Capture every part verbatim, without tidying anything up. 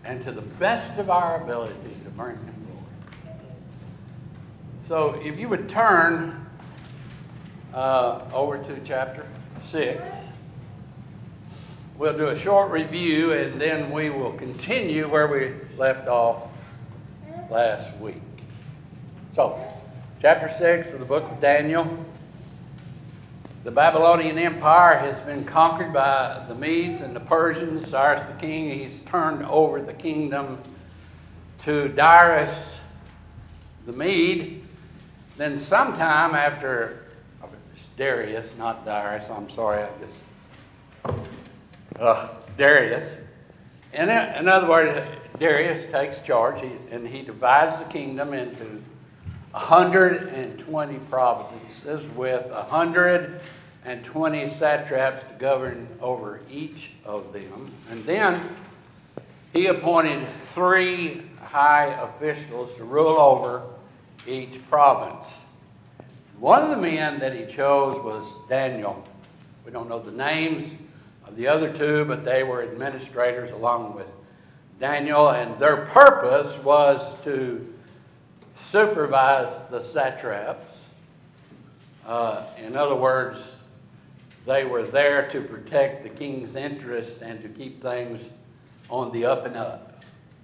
and to the best of our ability to bring him glory. So if you would turn uh, over to chapter six, we'll do a short review and then we will continue where we left off last week. So, chapter six of the book of Daniel. The Babylonian Empire has been conquered by the Medes and the Persians. Cyrus the king, he's turned over the kingdom to Darius the Mede. Then sometime after, it's Darius, not Darius, I'm sorry, I just, uh, Darius. In, in other words, Darius takes charge he, and he divides the kingdom into one hundred twenty provinces with one hundred twenty satraps to govern over each of them. And then he appointed three high officials to rule over each province. One of the men that he chose was Daniel. We don't know the names of the other two, but they were administrators along with Daniel, and their purpose was to supervise the satraps. Uh, in other words, they were there to protect the king's interest and to keep things on the up and up.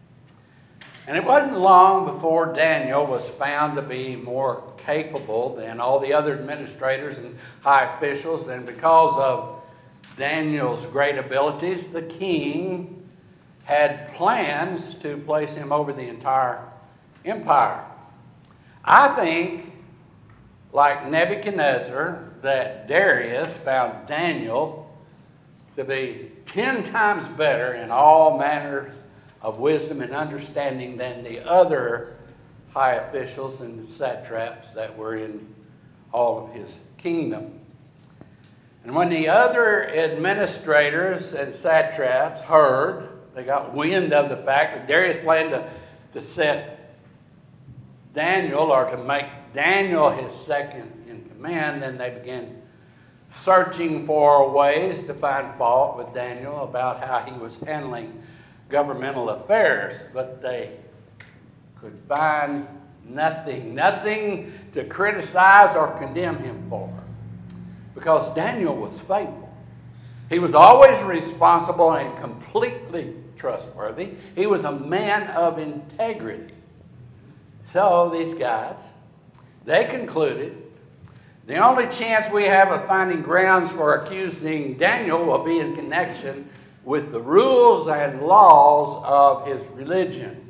And it wasn't long before Daniel was found to be more capable than all the other administrators and high officials, and because of Daniel's great abilities, the king had plans to place him over the entire empire. I think, like Nebuchadnezzar, that Darius found Daniel to be ten times better in all manners of wisdom and understanding than the other high officials and satraps that were in all of his kingdom. And when the other administrators and satraps heard, they got wind of the fact that Darius planned to, to set Daniel, or to make Daniel his second in command, then they began searching for ways to find fault with Daniel about how he was handling governmental affairs. But they could find nothing, nothing to criticize or condemn him for, because Daniel was faithful. He was always responsible and completely trustworthy. He was a man of integrity. So these guys, they concluded the only chance we have of finding grounds for accusing Daniel will be in connection with the rules and laws of his religion.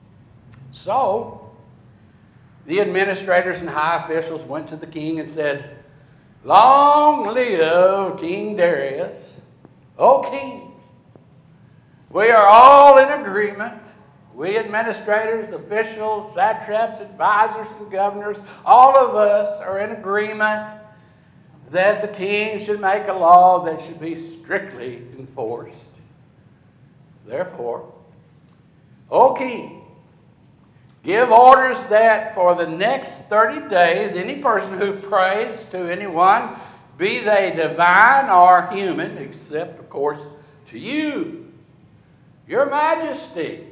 So the administrators and high officials went to the king and said, "Long live King Darius. O king, we are all in agreement. We administrators, officials, satraps, advisors, and governors, all of us are in agreement that the king should make a law that should be strictly enforced. Therefore, O king, give orders that for the next thirty days, any person who prays to anyone, be they divine or human, except, of course, to you, your majesty,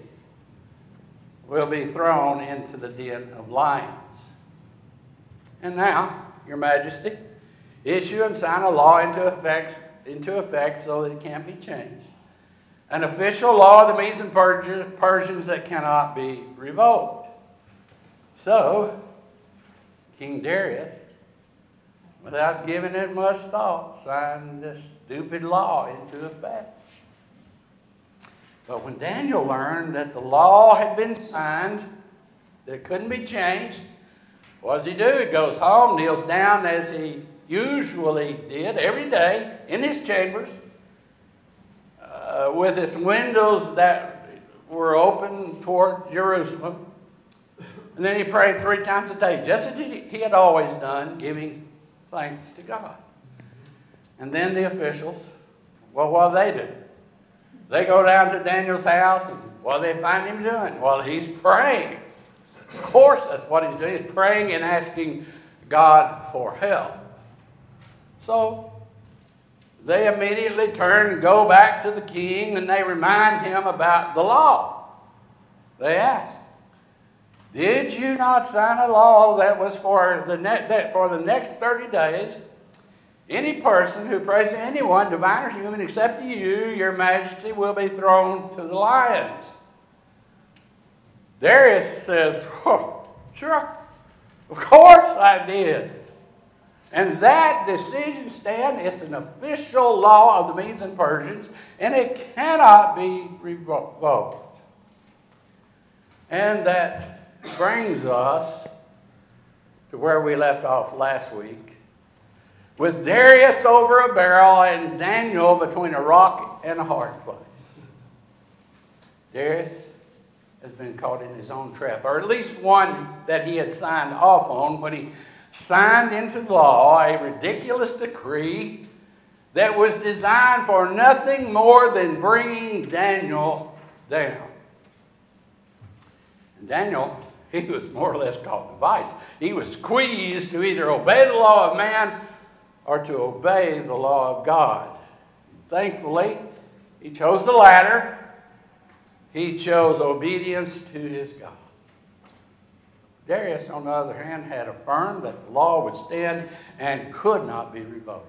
will be thrown into the den of lions. And now, your majesty, issue and sign a law into effect, into effect so that it can't be changed. An official law of the Medes and Persians that cannot be revoked." So, King Darius, without giving it much thought, signed this stupid law into effect. But when Daniel learned that the law had been signed, that it couldn't be changed, what does he do? He goes home, kneels down as he usually did every day in his chambers, uh, with his windows that were open toward Jerusalem. And then he prayed three times a day, just as he, he had always done, giving thanks to God. And then the officials, well, what do they do? They go down to Daniel's house, and what do they find him doing? Well, he's praying. Of course, that's what he's doing. He's praying and asking God for help. So they immediately turn and go back to the king, and they remind him about the law. They asked, did you not sign a law that was for the, ne that for the next thirty days, any person who prays to anyone, divine or human, except to you, your majesty, will be thrown to the lions? Darius says, oh, sure, of course I did. And that decision stand, it's an official law of the Medes and Persians, and it cannot be revoked. And that brings us to where we left off last week, with Darius over a barrel and Daniel between a rock and a hard place. Darius has been caught in his own trap, or at least one that he had signed off on when he signed into law a ridiculous decree that was designed for nothing more than bringing Daniel down. And Daniel, he was more or less caught in a vice. He was squeezed to either obey the law of man or to obey the law of God. Thankfully, he chose the latter. He chose obedience to his God. Darius, on the other hand, had affirmed that the law would stand and could not be revoked.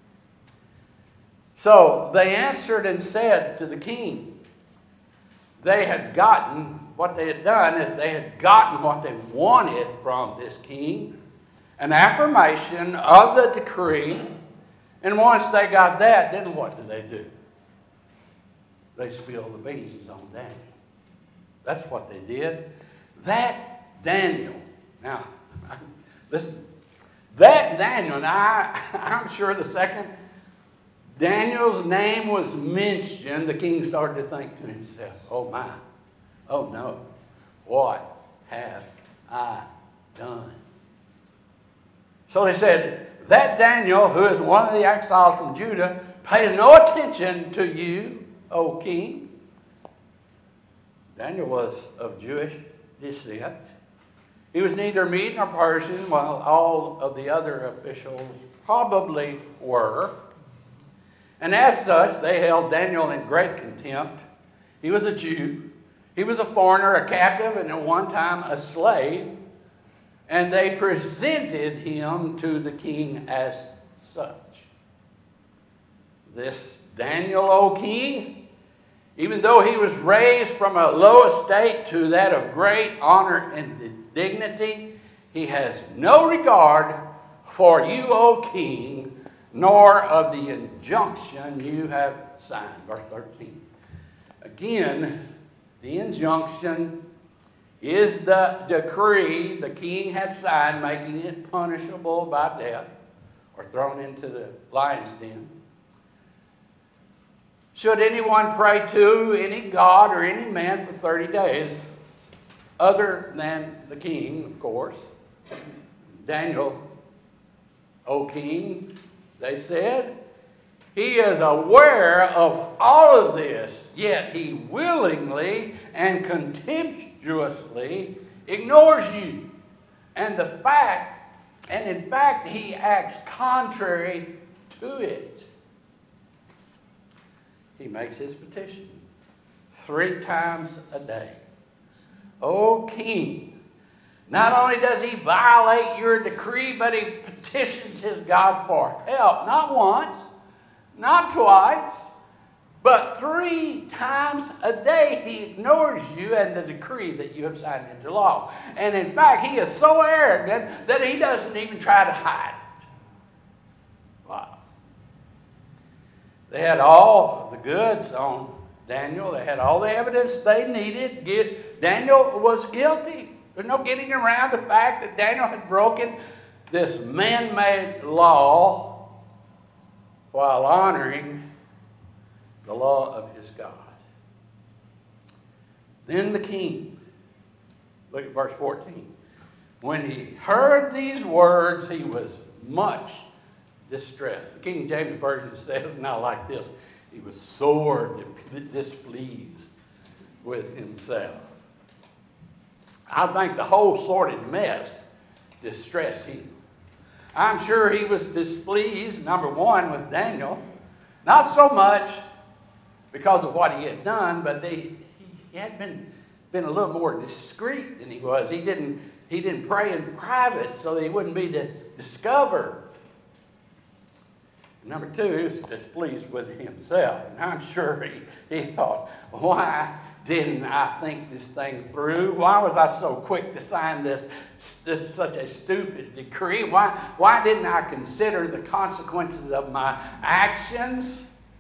So they answered and said to the king, they had gotten, what they had done is they had gotten what they wanted from this king, an affirmation of the decree, and once they got that, then what did they do? They spilled the beans on Daniel. That's what they did. That Daniel, now, listen, that Daniel, now I, I'm sure the second Daniel's name was mentioned, the king started to think to himself, oh my, oh no, what have I done? So they said, that Daniel, who is one of the exiles from Judah, pays no attention to you, O king. Daniel was of Jewish descent. He was neither Mede nor Persian, while all of the other officials probably were. And as such, they held Daniel in great contempt. He was a Jew. He was a foreigner, a captive, and at one time a slave. And they presented him to the king as such. This Daniel, O king, even though he was raised from a low estate to that of great honor and dignity, he has no regard for you, O king, nor of the injunction you have signed. Verse thirteen. Again, the injunction is the decree the king had signed, making it punishable by death or thrown into the lion's den. Should anyone pray to any god or any man for thirty days, other than the king, of course, Daniel, O king, they said, he is aware of all of this, yet he willingly and contemptuously ignores you. And the fact, and in fact, he acts contrary to it. He makes his petition three times a day. O king, not only does he violate your decree, but he petitions his God for help. Not once, not twice, but three times a day he ignores you and the decree that you have signed into law. And in fact, he is so arrogant that he doesn't even try to hide it. Wow. They had all the goods on Daniel. They had all the evidence they needed. Daniel was guilty. There's no getting around the fact that Daniel had broken this man-made law while honoring the law of his God. Then the king, look at verse fourteen. When he heard these words, he was much distressed. The King James Version says now like this: he was sore displeased with himself. I think the whole sordid mess distressed him. I'm sure he was displeased, number one, with Daniel. Not so much because of what he had done, but they, he had been been a little more discreet than he was. He didn't, he didn't pray in private so that he wouldn't be discovered. Number two, he was displeased with himself. And I'm sure he, he thought, why didn't I think this thing through? Why was I so quick to sign this, this such a stupid decree? Why, why didn't I consider the consequences of my actions?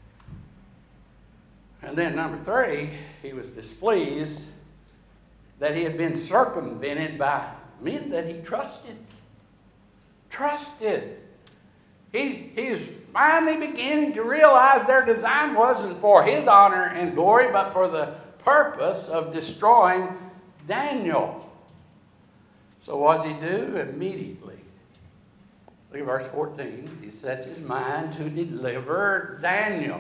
And then number three, he was displeased that he had been circumvented by men that he trusted. Trusted. He, he's finally beginning to realize their design wasn't for his honor and glory, but for the purpose of destroying Daniel. So what does he do? Immediately. Look at verse fourteen. He sets his mind to deliver Daniel.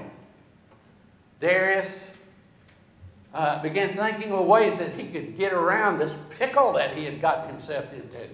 Darius uh, began thinking of ways that he could get around this pickle that he had gotten himself into.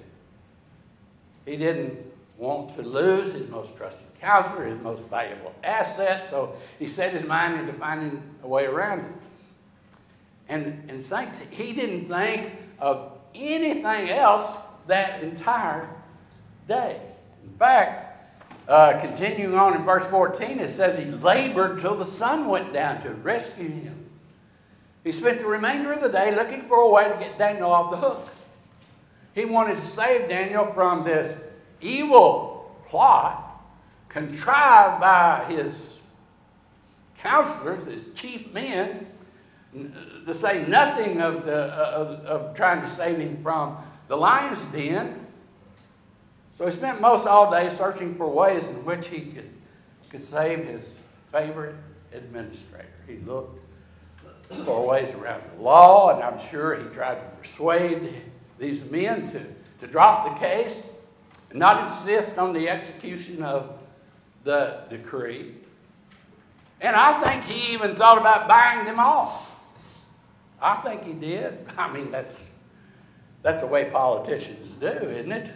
He didn't want to lose his most trusted counselor, his most valuable asset, so he set his mind into finding a way around it. And, and saints, he didn't think of anything else that entire day. In fact, uh, continuing on in verse fourteen, it says he labored till the sun went down to rescue him. He spent the remainder of the day looking for a way to get Daniel off the hook. He wanted to save Daniel from this evil plot contrived by his counselors, his chief men, to say nothing of, the, of, of trying to save him from the lion's den. So he spent most all day searching for ways in which he could, could save his favorite administrator. He looked for ways around the law, and I'm sure he tried to persuade these men to, to drop the case and not insist on the execution of the decree. And I think he even thought about buying them off. I think he did. I mean, that's, that's the way politicians do, isn't it?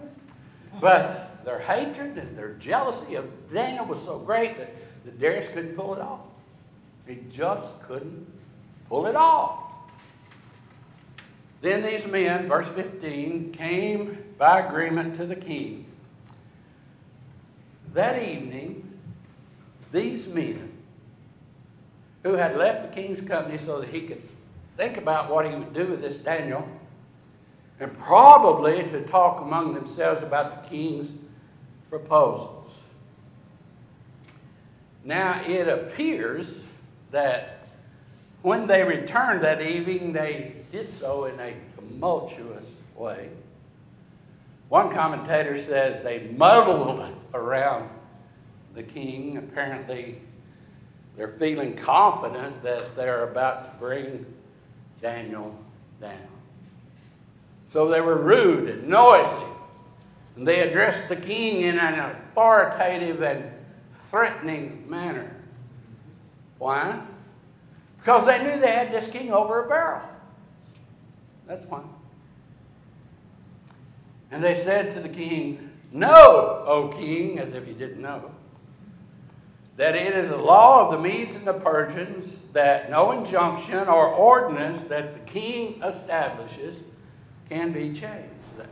But their hatred and their jealousy of Daniel was so great that, that Darius couldn't pull it off. He just couldn't pull it off. Then these men, verse fifteen, came by agreement to the king. That evening, these men, who had left the king's company so that he could think about what he would do with this Daniel, and probably to talk among themselves about the king's proposals. Now, it appears that when they returned that evening, they did so in a tumultuous way. One commentator says they muddled around the king. Apparently, they're feeling confident that they're about to bring Daniel down. So they were rude and noisy, and they addressed the king in an authoritative and threatening manner. Why? Because they knew they had this king over a barrel. That's why. And they said to the king, "Know, O king," as if he didn't know, "that it is a law of the Medes and the Persians that no injunction or ordinance that the king establishes can be changed."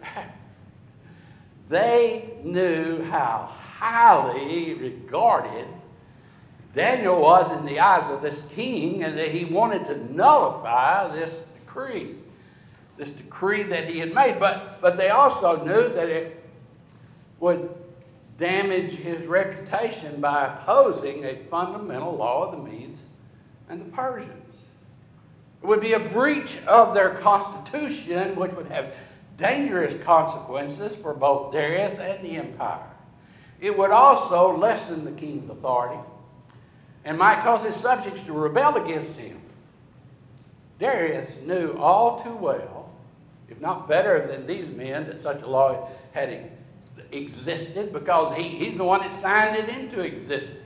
They knew how highly regarded Daniel was in the eyes of this king, and that he wanted to nullify this decree, this decree that he had made. But, but they also knew that it would damage his reputation by opposing a fundamental law of the Medes and the Persians. It would be a breach of their constitution, which would have dangerous consequences for both Darius and the empire. It would also lessen the king's authority and might cause his subjects to rebel against him. Darius knew all too well, if not better than these men, that such a law had existed, because he, he's the one that signed it into existence.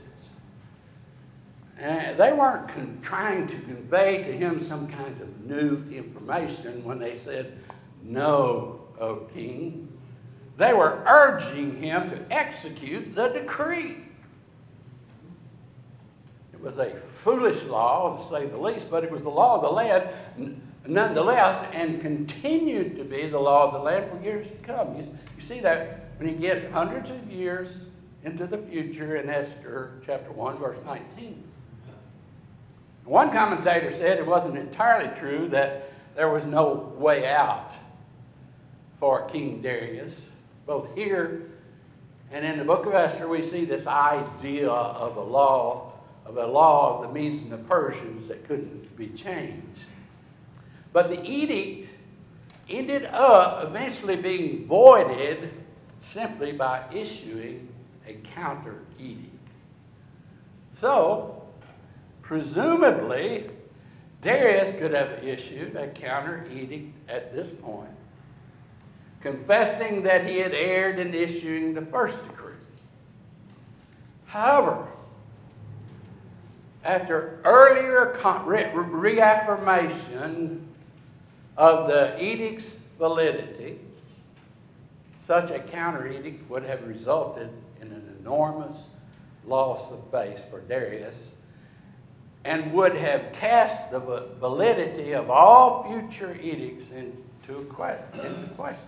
And they weren't con trying to convey to him some kind of new information when they said, "Know, O king." They were urging him to execute the decree. It was a foolish law, to say the least, but it was the law of the land nonetheless, and continued to be the law of the land for years to come. You, you see that when you get hundreds of years into the future in Esther chapter one, verse nineteen. One commentator said it wasn't entirely true that there was no way out for King Darius. Both here and in the book of Esther, we see this idea of a law, of a law of the Medes and the Persians that couldn't be changed. But the edict ended up eventually being voided simply by issuing a counter edict. So, presumably, Darius could have issued a counter edict at this point, confessing that he had erred in issuing the first decree. However, after earlier re reaffirmation of the edict's validity, such a counter edict would have resulted in an enormous loss of face for Darius and would have cast the validity of all future edicts into question.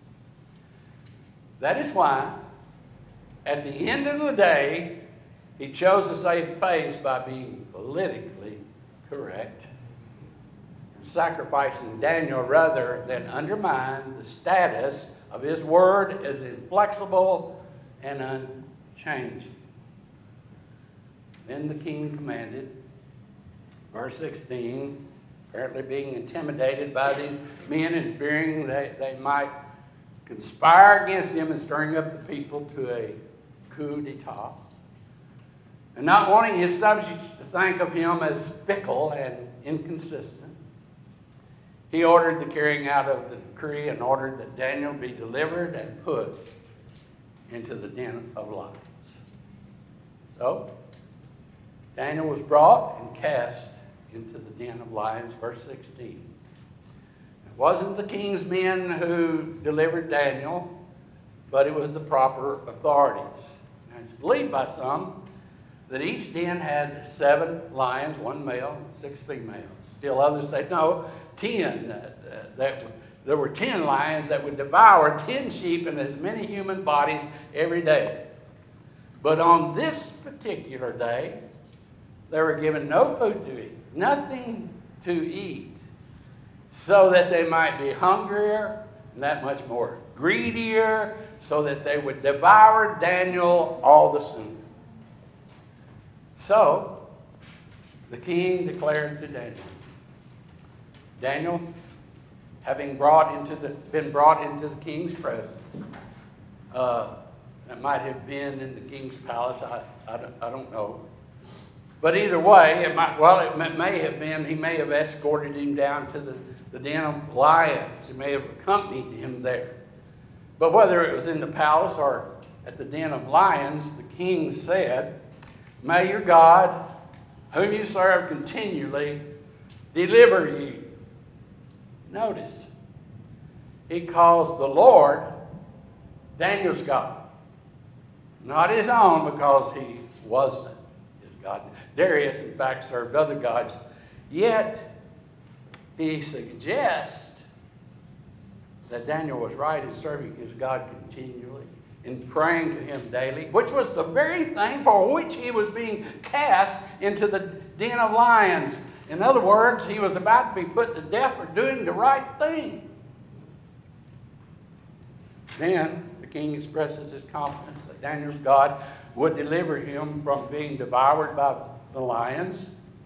That is why, at the end of the day, he chose to save face by being politically correct, sacrificing Daniel rather than undermine the status of his word as inflexible and unchanging. Then the king commanded, verse sixteen, apparently being intimidated by these men and fearing that they might conspire against him and stirring up the people to a coup d'etat, and not wanting his subjects to think of him as fickle and inconsistent, he ordered the carrying out of the decree and ordered that Daniel be delivered and put into the den of lions. So, Daniel was brought and cast into the den of lions, verse sixteen. It wasn't the king's men who delivered Daniel, but it was the proper authorities. And it's believed by some that each den had seven lions, one male, six females. Still others say, no, ten. Uh, that there were ten lions that would devour ten sheep and as many human bodies every day. But on this particular day, they were given no food to eat, nothing to eat, so that they might be hungrier and that much more greedier, so that they would devour Daniel all the sooner. So, the king declared to Daniel, Daniel, having brought into the, been brought into the king's presence, uh, it might have been in the king's palace, I, I, don't, I don't know. But either way, it might, well, it may have been, he may have escorted him down to the, the den of lions. He may have accompanied him there. But whether it was in the palace or at the den of lions, the king said, may your God, whom you serve continually, deliver you. Notice, he calls the Lord Daniel's God, not his own, because he wasn't his God. Darius, in fact, served other gods. Yet, he suggests that Daniel was right in serving his God continually, in praying to him daily, which was the very thing for which he was being cast into the den of lions. In other words, he was about to be put to death for doing the right thing. Then the king expresses his confidence that Daniel's God would deliver him from being devoured by the lions.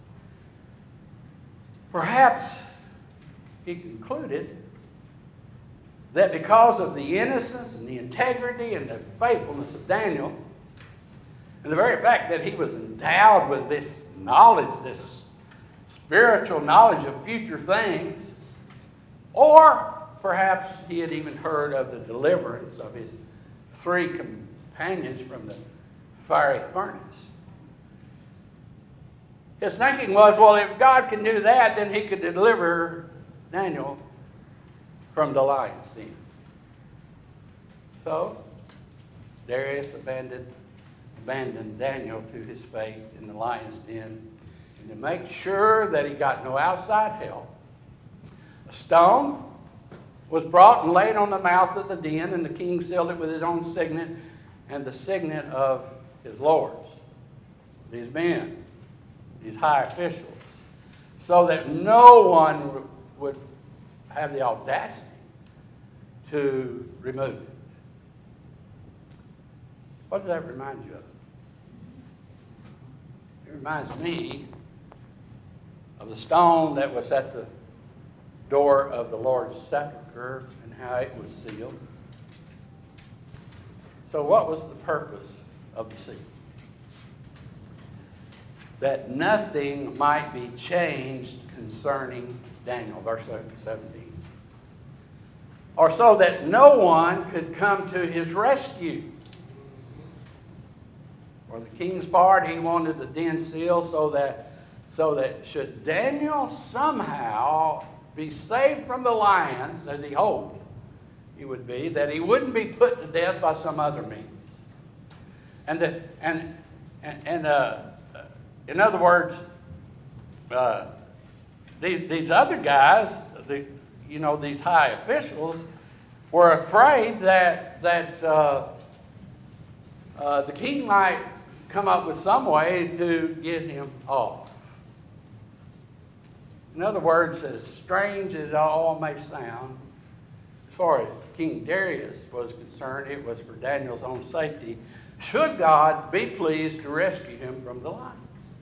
Perhaps he concluded that because of the innocence and the integrity and the faithfulness of Daniel, and the very fact that he was endowed with this knowledge, this spiritual knowledge of future things, or perhaps he had even heard of the deliverance of his three companions from the fiery furnace. His thinking was, well, if God can do that, then he could deliver Daniel from the lion's den. So, Darius abandoned abandon Daniel to his fate in the lion's den, and to make sure that he got no outside help, a stone was brought and laid on the mouth of the den, and the king sealed it with his own signet and the signet of his lords, these men, these high officials, so that no one would have the audacity to remove it. What does that remind you of? It reminds me of the stone that was at the door of the Lord's sepulchre and how it was sealed. So what was the purpose of the seal? That nothing might be changed concerning Daniel, verse seventeen. Or so that no one could come to his rescue. For the king's part, he wanted the den sealed so that, so that should Daniel somehow be saved from the lions, as he hoped he would be, that he wouldn't be put to death by some other means. And that, and and, and uh, in other words, uh, these these other guys, the you know these high officials, were afraid that that uh, uh, the king might come up with some way to get him off. In other words, as strange as it all may sound, as far as King Darius was concerned, it was for Daniel's own safety, should God be pleased to rescue him from the lions.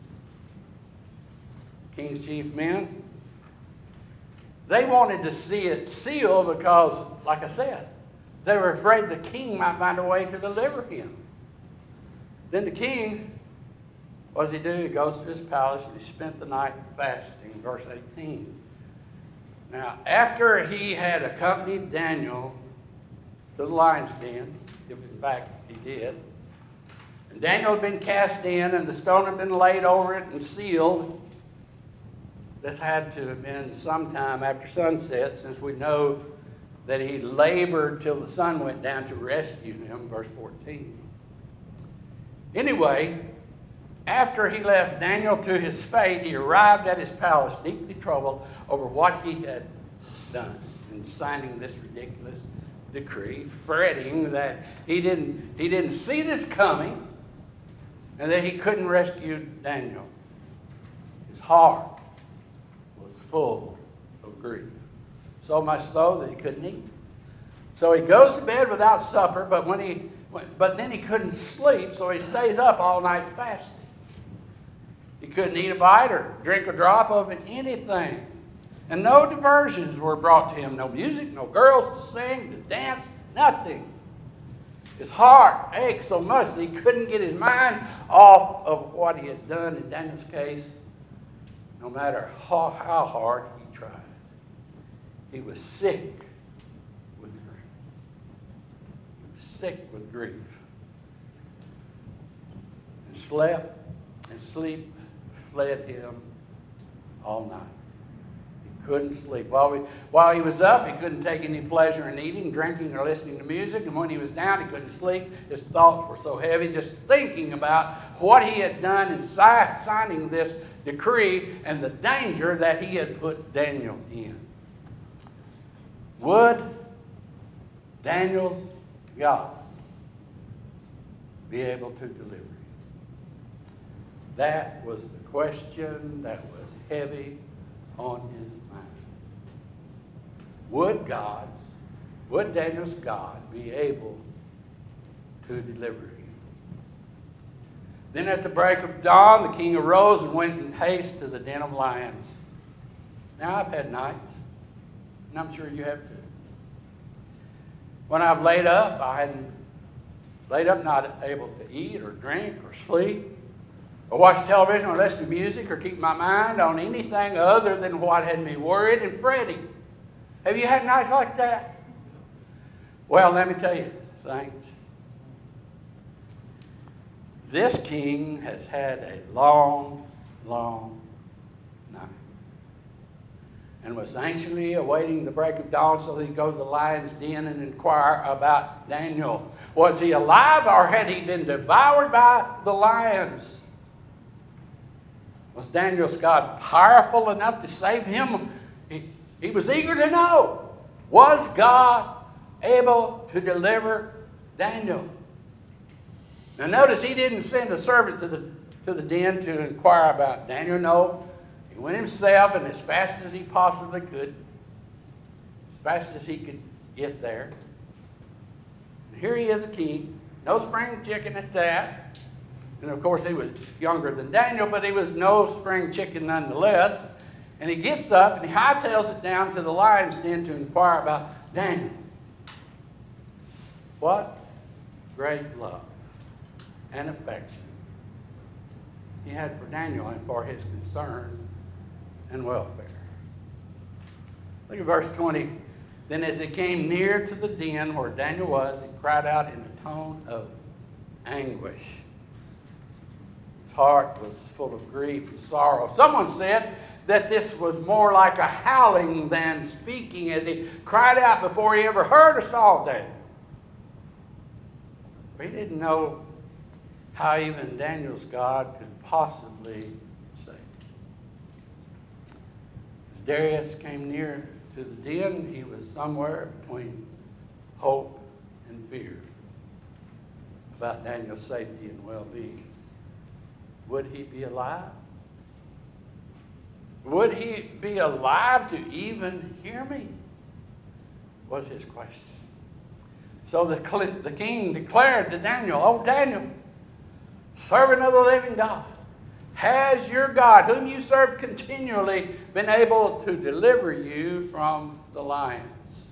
King's chief men, they wanted to see it sealed because, like I said, they were afraid the king might find a way to deliver him. Then the king, what does he do? He goes to his palace and he spent the night fasting, verse eighteen. Now, after he had accompanied Daniel to the lion's den, if in fact he did, and Daniel had been cast in and the stone had been laid over it and sealed, this had to have been sometime after sunset, since we know that he labored till the sun went down to rescue him, verse fourteen. Anyway, after he left Daniel to his fate, he arrived at his palace deeply troubled over what he had done in signing this ridiculous decree, fretting that he didn't, he didn't see this coming and that he couldn't rescue Daniel. His heart was full of grief, so much so that he couldn't eat. So he goes to bed without supper, but when he but then he couldn't sleep, so he stays up all night fasting. He couldn't eat a bite or drink a drop of anything. And no diversions were brought to him. No music, no girls to sing, to dance, nothing. His heart ached so much that he couldn't get his mind off of what he had done in Daniel's case, no matter how, how hard he tried. He was sick with grief. He was sick with grief. And slept, and sleep fled him all night. He couldn't sleep. While, we, while he was up, he couldn't take any pleasure in eating, drinking, or listening to music. And when he was down, he couldn't sleep. His thoughts were so heavy just thinking about what he had done in si- signing this decree and the danger that he had put Daniel in. Would Daniel's God be able to deliver him? That was the question that was heavy on his mind. Would God, would Daniel's God be able to deliver him? Then at the break of dawn, the king arose and went in haste to the den of lions. Now, I've had nights, and I'm sure you have too. When I've laid up, I hadn't laid up not able to eat or drink or sleep, or watch television or listen to music or keep my mind on anything other than what had me worried and fretting. Have you had nights like that? Well, let me tell you, saints, this king has had a long, long night. and was anxiously awaiting the break of dawn so that he'd go to the lion's den and inquire about Daniel. Was he alive, or had he been devoured by the lions? Was Daniel's God powerful enough to save him? He, he was eager to know, was God able to deliver Daniel? Now notice he didn't send a servant to the, to the den to inquire about Daniel. No, he went himself, and as fast as he possibly could, as fast as he could get there. And here he is, a king, no spring chicken at that. And of course he was younger than Daniel, but he was no spring chicken nonetheless. And he gets up and he hightails it down to the lion's den to inquire about Daniel. What great love and affection he had for Daniel and for his concern and welfare. Look at verse twenty. Then as he came near to the den where Daniel was, he cried out in a tone of anguish. His heart was full of grief and sorrow. Someone said that this was more like a howling than speaking, as he cried out before he ever heard or saw Daniel. He didn't know how even Daniel's God could possibly save. As Darius came near to the den, he was somewhere between hope and fear about Daniel's safety and well-being. Would he be alive? Would he be alive to even hear me? Was his question. So the, the king declared to Daniel, "Oh, Daniel, servant of the living God, has your God, whom you serve continually, been able to deliver you from the lions?"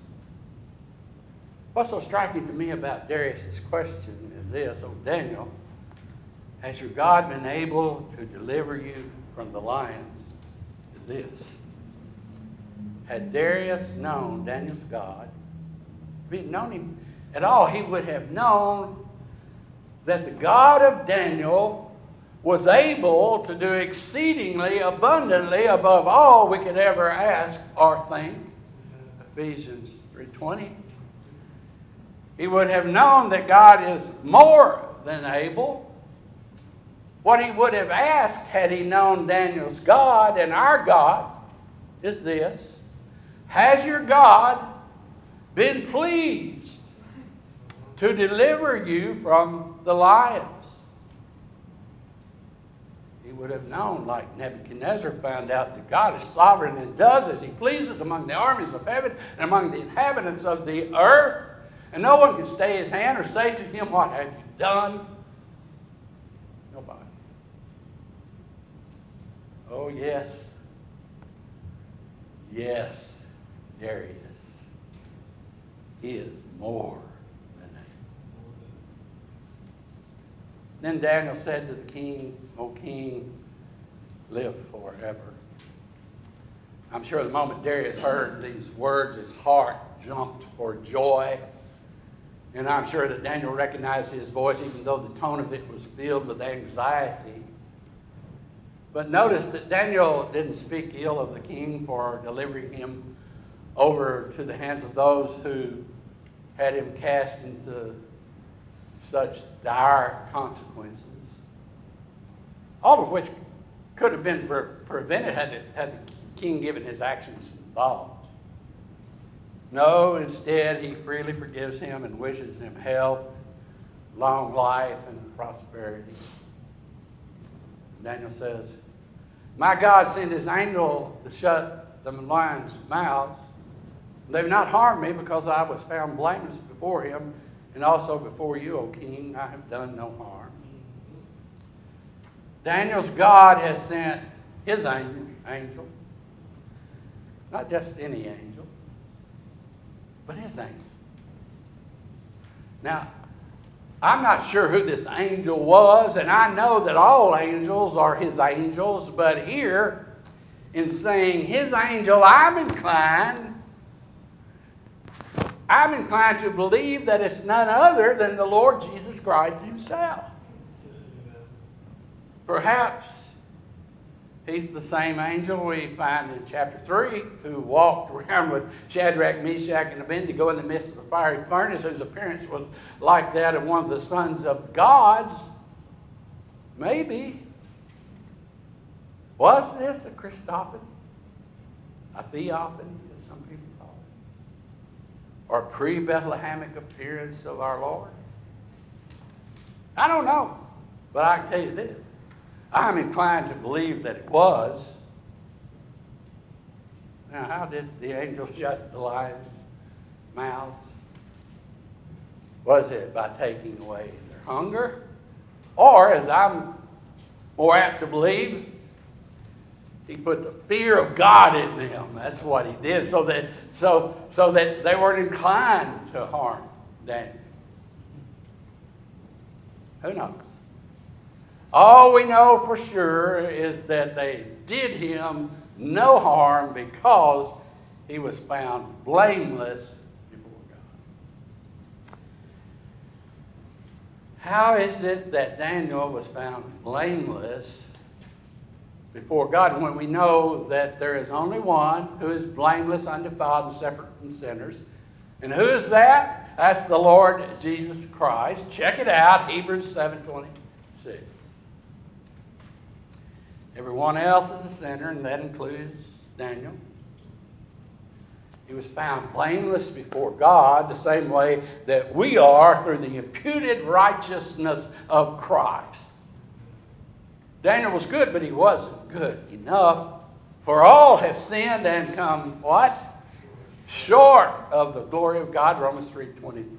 What's so striking to me about Darius' question is this: "Oh, Daniel, has your God been able to deliver you from the lions?" Is this: had Darius known Daniel's God, if he had known him at all, he would have known that the God of Daniel was able to do exceedingly abundantly above all we could ever ask or think. Ephesians three twenty. He would have known that God is more than able. What he would have asked had he known Daniel's God and our God is this: has your God been pleased to deliver you from the lions? He would have known, like Nebuchadnezzar found out, that God is sovereign and does as he pleases among the armies of heaven and among the inhabitants of the earth. And no one can stay his hand or say to him, "What have you done?" Nobody. Oh, yes. Yes, Darius is more than able. Then Daniel said to the king, "O king, live forever." I'm sure the moment Darius heard these words, his heart jumped for joy. And I'm sure that Daniel recognized his voice, even though the tone of it was filled with anxiety. But notice that Daniel didn't speak ill of the king for delivering him over to the hands of those who had him cast into such dire consequences, all of which could have been pre prevented had, it, had the king given his actions some thought. No, instead, he freely forgives him and wishes him health, long life, and prosperity. Daniel says, "My God sent his angel to shut the lions' mouths. They've not harmed me because I was found blameless before him, and also before you, O king. I have done no harm." Daniel's God has sent his angel, not just any angel, but his angel. Now, I'm not sure who this angel was, and I know that all angels are his angels, but here, in saying his angel, I'm inclined, I'm inclined to believe that it's none other than the Lord Jesus Christ himself. Perhaps He's the same angel we find in chapter three who walked around with Shadrach, Meshach, and Abednego in the midst of the fiery furnace, whose appearance was like that of one of the sons of gods. Maybe. Was this a Christophany? A theophany, as some people call it? Or a pre-Bethlehemic appearance of our Lord? I don't know. But I can tell you this. I'm inclined to believe that it was. Now, how did the angel shut the lions' mouths? Was it by taking away their hunger? Or, as I'm more apt to believe, he put the fear of God in them. That's what he did, so that, so, so that they weren't inclined to harm Daniel. Who knows? All we know for sure is that they did him no harm because he was found blameless before God. How is it that Daniel was found blameless before God when we know that there is only one who is blameless, undefiled, and separate from sinners? And who is that? That's the Lord Jesus Christ. Check it out, Hebrews seven twenty-six. Everyone else is a sinner, and that includes Daniel. He was found blameless before God the same way that we are through the imputed righteousness of Christ. Daniel was good, but he wasn't good enough. For all have sinned and come, what? Short of the glory of God, Romans three twenty-three.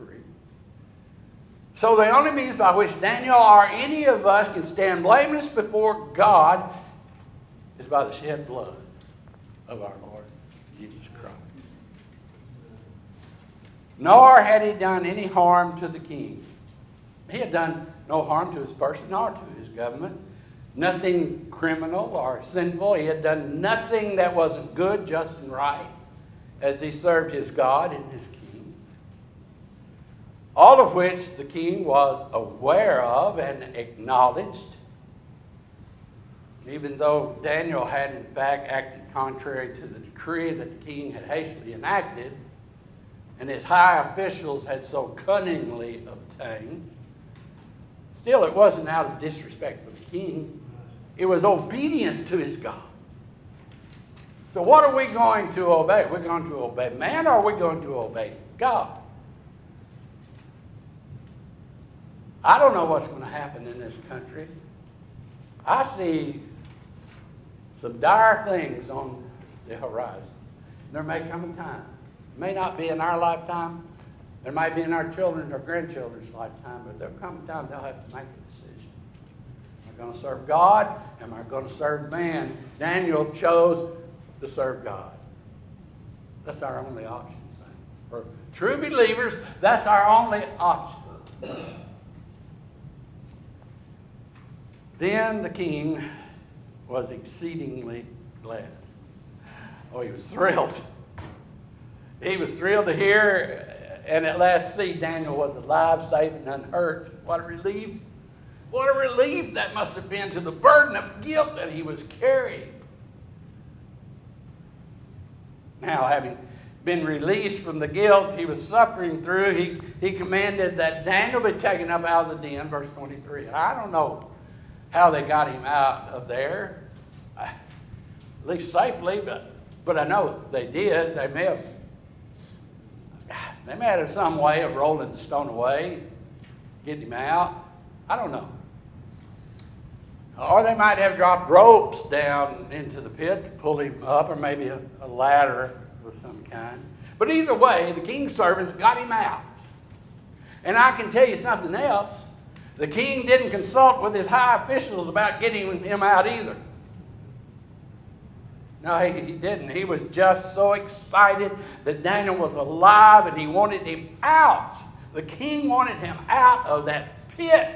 So the only means by which Daniel or any of us can stand blameless before God is by the shed blood of our Lord Jesus Christ. Nor had he done any harm to the king. He had done no harm to his person nor to his government. Nothing criminal or sinful. He had done nothing that wasn't good, just, and right as he served his God and his king. All of which the king was aware of and acknowledged. Even though Daniel had in fact acted contrary to the decree that the king had hastily enacted, and his high officials had so cunningly obtained, still it wasn't out of disrespect for the king. It was obedience to his God. So what are we going to obey? We're going to obey man, or are we going to obey God? I don't know what's going to happen in this country. I see some dire things on the horizon. There may come a time. It may not be in our lifetime. There might be in our children's or grandchildren's lifetime, but there'll come a time they'll have to make a decision. Am I going to serve God? Am I going to serve man? Daniel chose to serve God. That's our only option. For true believers, that's our only option. Then the king was exceedingly glad. Oh, he was thrilled. He was thrilled to hear and at last see Daniel was alive, safe, and unhurt. What a relief. What a relief that must have been to the burden of guilt that he was carrying. Now, having been released from the guilt he was suffering through, he, he commanded that Daniel be taken up out of the den, verse twenty-three. And I don't know how they got him out of there, at least safely, but, but I know they did. They may have, they may have some way of rolling the stone away, getting him out. I don't know. Or they might have dropped ropes down into the pit to pull him up, or maybe a, a ladder of some kind. But either way, the king's servants got him out. And I can tell you something else. The king didn't consult with his high officials about getting him out either. No, he, he didn't. He was just so excited that Daniel was alive, and he wanted him out. The king wanted him out of that pit.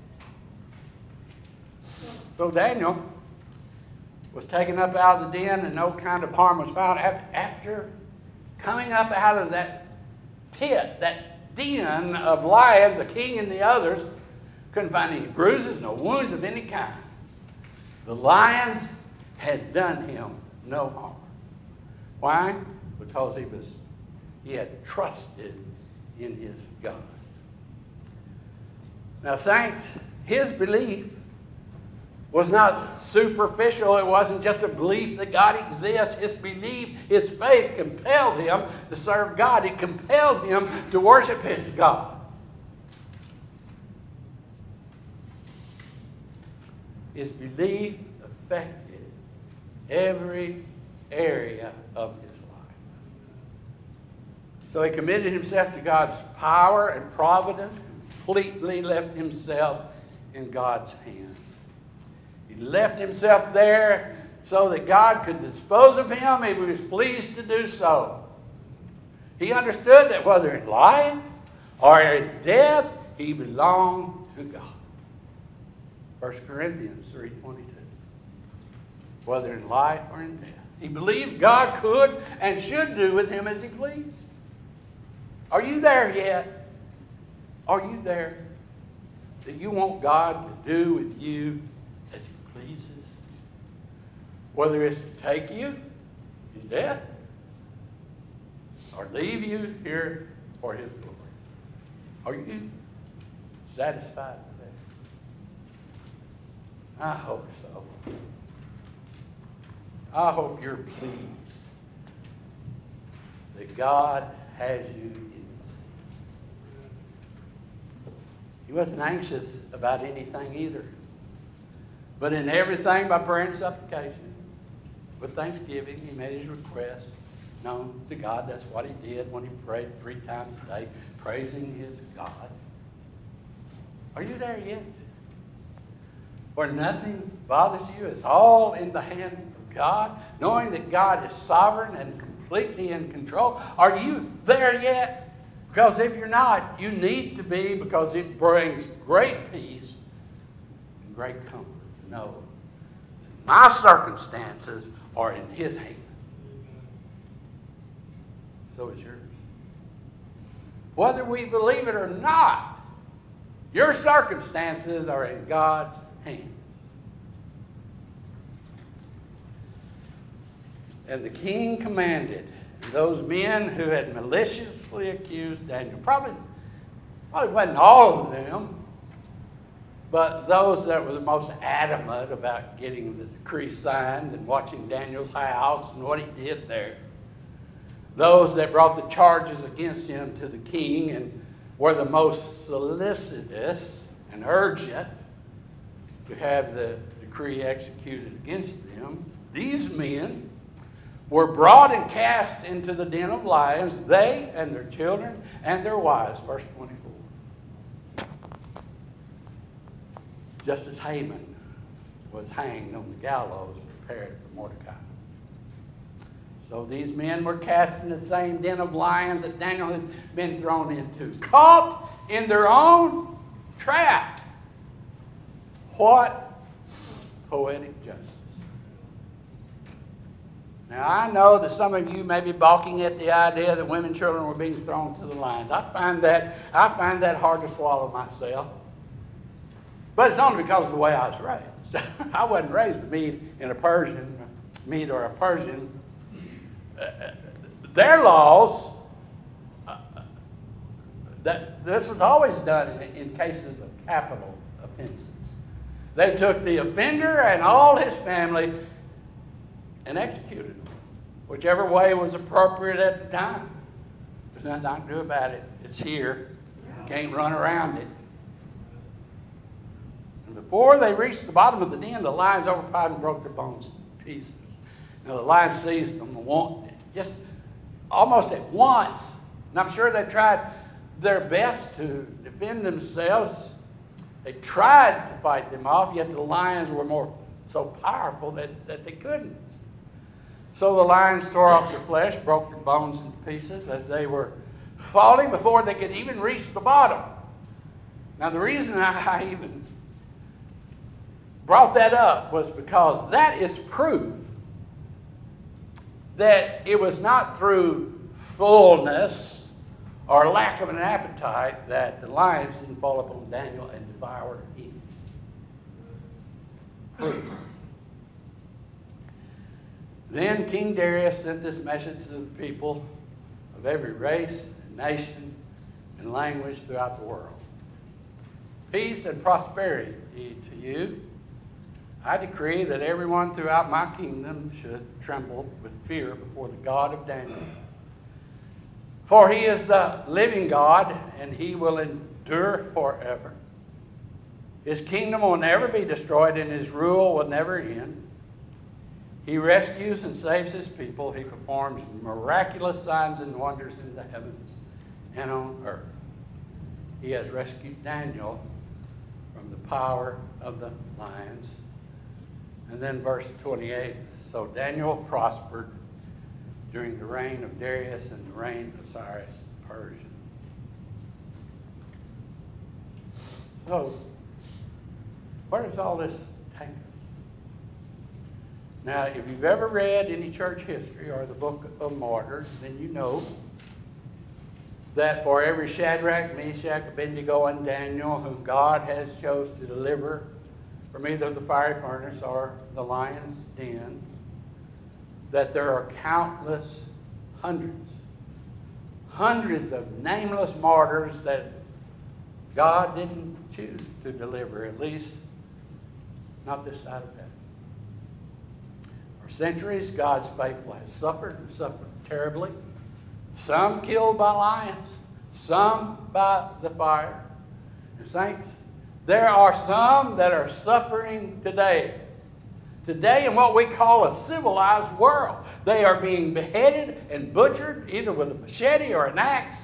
So Daniel was taken up out of the den, and no kind of harm was found. After coming up out of that pit, that den of lions, the king and the others couldn't find any bruises, no wounds of any kind. The lions had done him no harm. Why? Because he was he had trusted in his God. Now, saints, his belief was not superficial. It wasn't just a belief that God exists. His belief, his faith compelled him to serve God. It compelled him to worship his God. His belief affected every area of his life. So he committed himself to God's power and providence, completely left himself in God's hands. He left himself there so that God could dispose of him if he was pleased to do so. He understood that whether in life or in death, he belonged to God. First Corinthians three twenty-two. Whether in life or in death. He believed God could and should do with him as he pleased. Are you there yet? Are you there that you want God to do with you as he pleases? Whether it's to take you in death or leave you here for his glory. Are you satisfied with that? I hope so. I hope you're pleased that God has you in his hand. He wasn't anxious about anything either. But in everything, by prayer and supplication, with thanksgiving, he made his request known to God. That's what he did when he prayed three times a day, praising his God. Are you there yet? Where nothing bothers you? It's all in the hand of God, knowing that God is sovereign and completely in control. Are you there yet? Because if you're not, you need to be, because it brings great peace and great comfort to know that my circumstances are in his hand. So is yours. Whether we believe it or not, your circumstances are in God's hands. And the king commanded those men who had maliciously accused Daniel, probably, probably wasn't all of them, but those that were the most adamant about getting the decree signed and watching Daniel's house and what he did there. Those that brought the charges against him to the king and were the most solicitous and urgent to have the decree executed against them. These men were brought and cast into the den of lions, they and their children and their wives. Verse twenty-four. Just as Haman was hanged on the gallows prepared for Mordecai. So these men were cast in the same den of lions that Daniel had been thrown into, caught in their own trap. What poetic justice. Now, I know that some of you may be balking at the idea that women and children were being thrown to the lions. I find that, I find that hard to swallow myself. But it's only because of the way I was raised. I wasn't raised to be in a Persian, Mede or a Persian. Uh, their laws, uh, that this was always done in, in cases of capital offenses. They took the offender and all his family and executed them, whichever way was appropriate at the time. There's nothing I can do about it. It's here. You can't run around it. And before they reached the bottom of the den, the lions overpowered and broke their bones to pieces. Now the lions seized them, just almost at once. And I'm sure they tried their best to defend themselves. They tried to fight them off, yet the lions were more so powerful that, that they couldn't. So the lions tore off their flesh, broke their bones into pieces as they were falling before they could even reach the bottom. Now the reason I, I even brought that up was because that is proof that it was not through fullness or lack of an appetite that the lions didn't fall upon Daniel and devour him. Proof. Then King Darius sent this message to the people of every race, nation, and language throughout the world. Peace and prosperity to you. I decree that everyone throughout my kingdom should tremble with fear before the God of Daniel. For he is the living God, and he will endure forever. His kingdom will never be destroyed, and his rule will never end. He rescues and saves his people. He performs miraculous signs and wonders in the heavens and on earth. He has rescued Daniel from the power of the lions. And then verse twenty-eight, so Daniel prospered during the reign of Darius and the reign of Cyrus the Persian. So, where does all this take us? Now, if you've ever read any church history or the Book of Martyrs, then you know that for every Shadrach, Meshach, Abednego, and Daniel whom God has chose to deliver from either the fiery furnace or the lion's den, that there are countless hundreds, hundreds of nameless martyrs that God didn't choose to deliver, at least not this side of heaven. For centuries, God's faithful has suffered and suffered terribly. Some killed by lions, some by the fire. And saints, there are some that are suffering today. Today in what we call a civilized world. They are being beheaded and butchered either with a machete or an axe.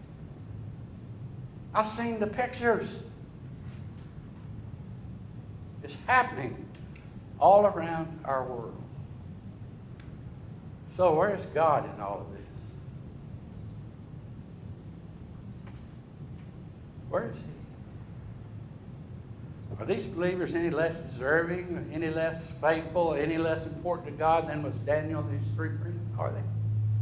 I've seen the pictures. It's happening all around our world. So where is God in all of this? Where is he? Are these believers any less deserving, any less faithful, any less important to God than was Daniel and his three friends? Are they?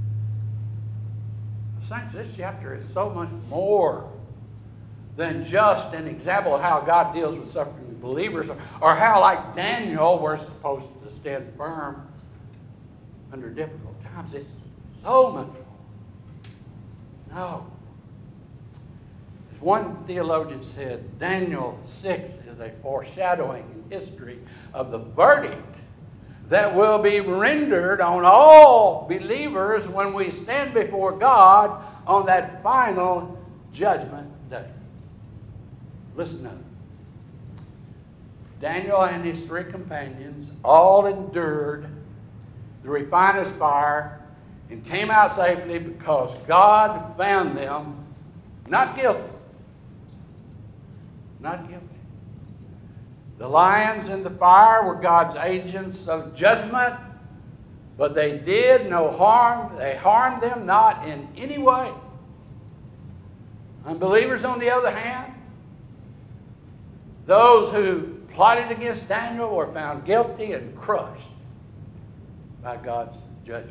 Saints, this chapter is so much more than just an example of how God deals with suffering believers, or, or how, like Daniel, we're supposed to stand firm under difficult times. It's so much more. No. As one theologian said, Daniel six is a foreshadowing in history of the verdict that will be rendered on all believers when we stand before God on that final judgment day. Listen up. Daniel and his three companions all endured the refiner's fire and came out safely because God found them not guilty. Not guilty. The lions in the fire were God's agents of judgment, but they did no harm. They harmed them not in any way. Unbelievers, on the other hand, those who plotted against Daniel were found guilty and crushed by God's judgment.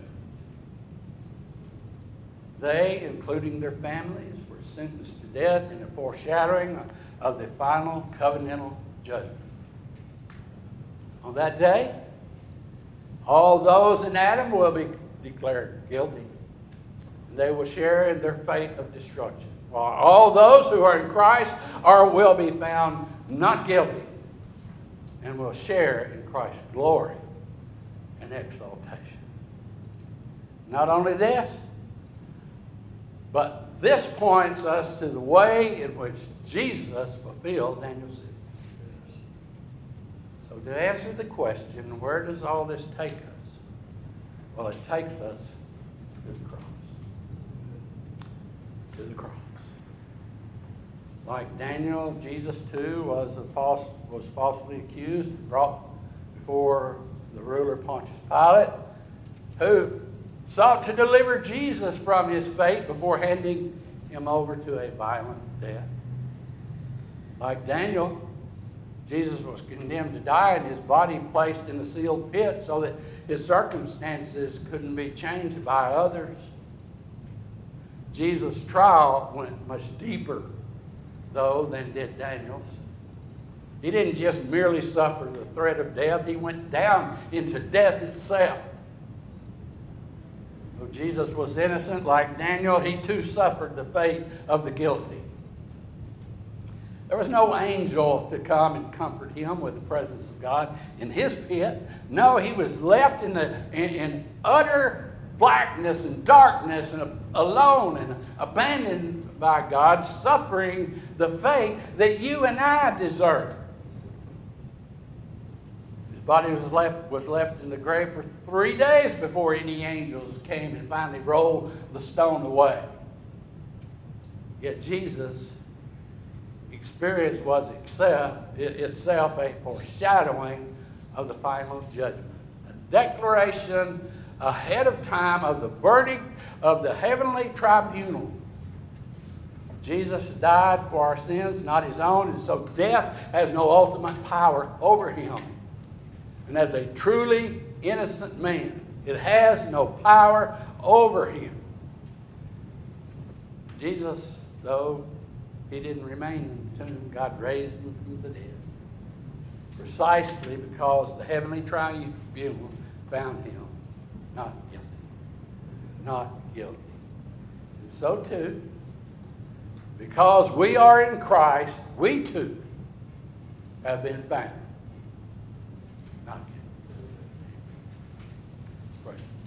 They, including their families, were sentenced to death in a foreshadowing of the final covenantal judgment. On that day, all those in Adam will be declared guilty, and they will share in their fate of destruction, while all those who are in Christ are will be found not guilty and will share in Christ's glory and exaltation. Not only this, but this points us to the way in which Jesus fulfilled Daniel six. So to answer the question, where does all this take us? Well, it takes us to the cross. To the cross. Like Daniel, Jesus too was, a false, was falsely accused and brought before the ruler Pontius Pilate, who sought to deliver Jesus from his fate before handing him over to a violent death. Like Daniel, Jesus was condemned to die and his body placed in a sealed pit so that his circumstances couldn't be changed by others. Jesus' trial went much deeper, though, than did Daniel's. He didn't just merely suffer the threat of death. He went down into death itself. When Jesus was innocent, like Daniel, he too suffered the fate of the guilty. There was no angel to come and comfort him with the presence of God in his pit. No, he was left in, the, in, in utter blackness and darkness and alone and abandoned by God, suffering the fate that you and I deserve. His body was left, was left in the grave for three days before any angels came and finally rolled the stone away. Yet Jesus' experience was itself, itself a foreshadowing of the final judgment. A declaration ahead of time of the verdict of the heavenly tribunal. Jesus died for our sins, not his own, and so death has no ultimate power over him. And as a truly innocent man, it has no power over him. Jesus, though he didn't remain in the tomb, God raised him from the dead. Precisely because the heavenly tribunal found him not guilty. Not guilty. And so too, because we are in Christ, we too have been found not guilty. Let's pray.